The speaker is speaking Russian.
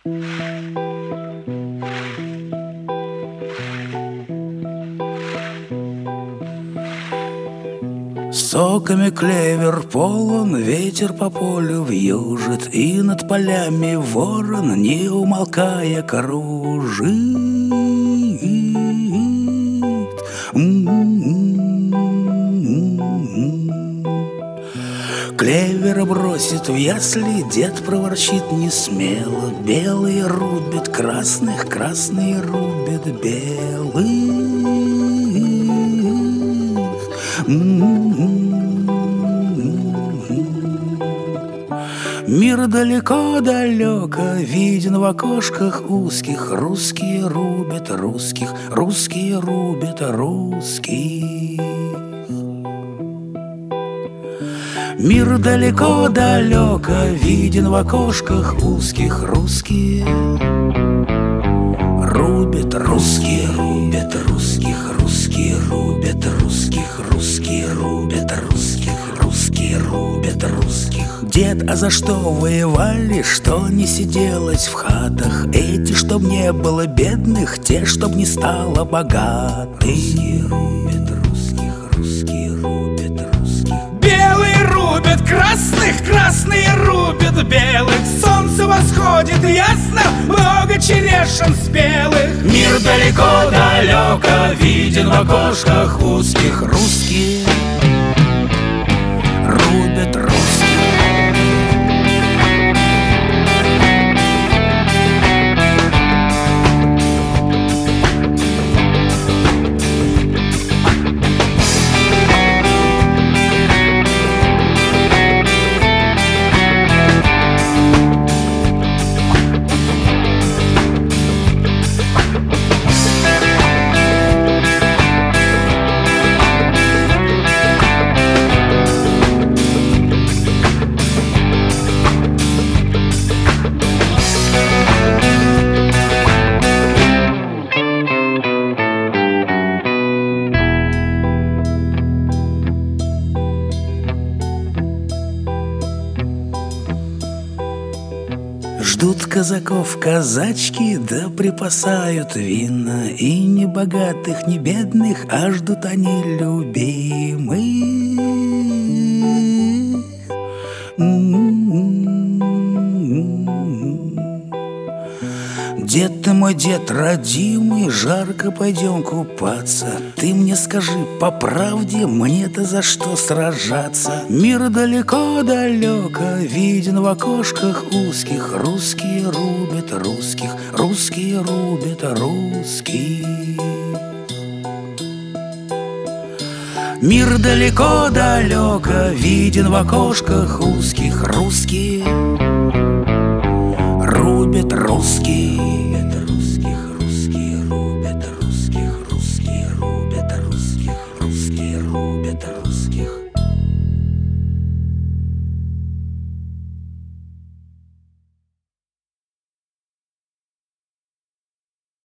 Соками клевер полон, ветер по полю вьюжит, и над полями ворон, не умолкая, кружит. Клевера бросит в ясли, дед проворчит несмело: белые рубят красных, красные рубят белых. Мир далеко-далеко виден в окошках узких. Русские рубят русских, русские рубят русских. Мир далеко-далеко виден в окошках узких. Русские рубят русские, рубят русских, русские рубят русских, русские рубят русских, русские рубят русских. Дед, а за что воевали, что не сиделось в хатах? Эти, чтоб не было бедных, те, чтоб не стало богатых. Русские рубят русских, русские рубят русских. Белые рубят красных, красные рубят белых. Солнце восходит ясно, много черешин спелых. Мир далеко-далеко виден в окошках узких. Русские рубят русских. Ждут казаков казачки, да припасают вина. И ни богатых, ни бедных, а ждут они любимых. Дед ты мой, дед родимый, жарко пойдем купаться. Ты мне скажи по правде, мне-то за что сражаться? Мир далеко-далеко виден в окошках узких. Русские рубят русских, русские рубят русских. Мир далеко-далеко виден в окошках узких. Русские рубят русских.